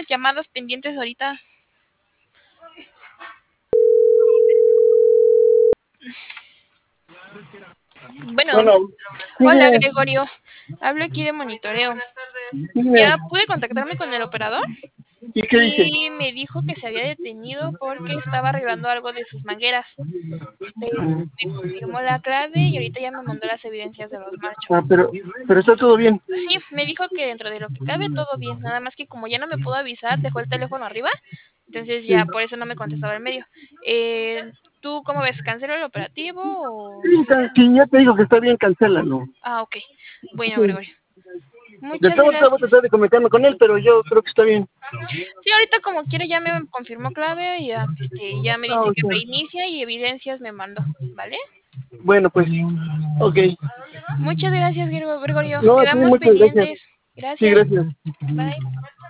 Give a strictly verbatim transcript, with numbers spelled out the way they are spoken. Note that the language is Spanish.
tienes llamadas pendientes ahorita. Bueno, Bueno, sí, hola dime, Gregorio, hablo aquí de monitoreo. dime, Ya pude contactarme con el operador ¿y qué dice? y me dijo que se había detenido porque estaba arreglando algo de sus mangueras. Este, me confirmó la clave y ahorita ya me mandó las evidencias de los marchos. Ah, pero, pero está todo bien. Sí, me dijo que dentro de lo que cabe todo bien, nada más que como ya no me pudo avisar, dejó el teléfono arriba, entonces Sí, ya por eso no me contestaba el medio. Eh, ¿Tú cómo ves? ¿Cancelo el operativo o...? sí, can- sí, ya te digo que está bien, cancélalo. Ah, ok. Bueno, Sí. Gregorio. De Muchas todo modos, voy a gracias. tratar de comunicarme con él, pero yo creo que está bien. Sí, ahorita como quiere ya me confirmó clave y ya, este, ya me Ah, dice o que sea, reinicia y evidencias me mandó, ¿vale? bueno, pues, ok. Muchas gracias, Grego- Gregorio. No, a ti, Quedamos muchas gracias. pendientes. Sí, Gracias. gracias. Bye.